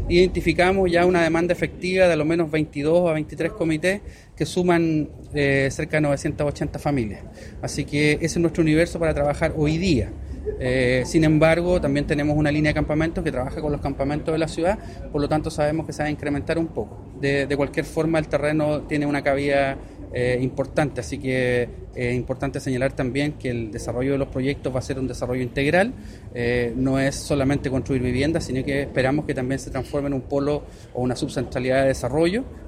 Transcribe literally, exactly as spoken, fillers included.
identificamos ya una demanda efectiva de a lo menos veintidós a veintitrés comités que suman eh, cerca de novecientas ochenta familias. Así que ese es nuestro universo para trabajar hoy día. Eh, sin embargo, también tenemos una línea de campamentos que trabaja con los campamentos de la ciudad, por lo tanto sabemos que se va a incrementar un poco. De, de cualquier forma, el terreno tiene una cabida eh, importante, así que es eh, importante señalar también que el desarrollo de los proyectos va a ser un desarrollo integral, eh, no es solamente construir viviendas, sino que esperamos que también se transforme en un polo o una subcentralidad de desarrollo,